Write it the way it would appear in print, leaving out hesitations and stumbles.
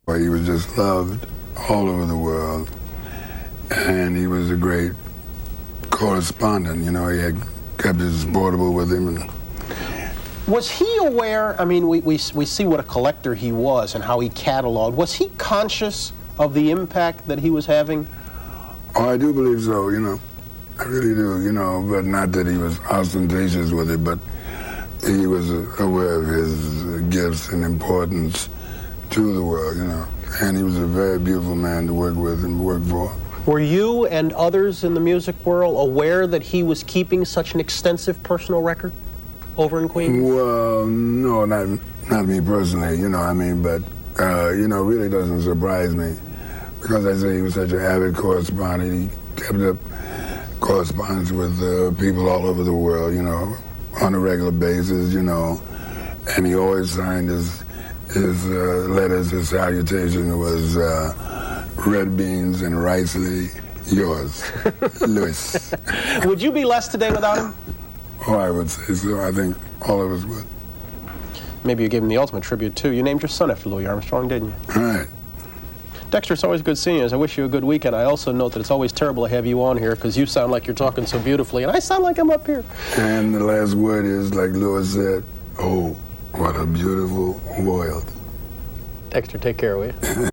He was just loved all over the world, and he was a great correspondent. You know, he had kept his portable with him. And was he aware, I mean, we see what a collector he was and how he cataloged. Was he conscious of the impact that he was having? Oh, I do believe so, you know. I really do, you know, but not that he was ostentatious with it, but he was aware of his gifts and importance to the world, you know. And he was a very beautiful man to work with and work for. Were you and others in the music world aware that he was keeping such an extensive personal record over in Queens? Well, no, not me personally, you know, I mean, but, you know, really doesn't surprise me. Because I say he was such an avid correspondent. He kept up correspondence with people all over the world, you know, on a regular basis, you know. And he always signed his letters, his salutation was red beans and ricely yours, Louis. Would you be less today without him? Oh, I would say so. I think all of us would. Maybe you gave him the ultimate tribute, too. You named your son after Louis Armstrong, didn't you? All right. Dexter, it's always good seeing you. I wish you a good weekend. I also note that it's always terrible to have you on here because you sound like you're talking so beautifully, and I sound like I'm up here. And the last word is, like Louis said, oh, what a beautiful world. Dexter, take care, will you?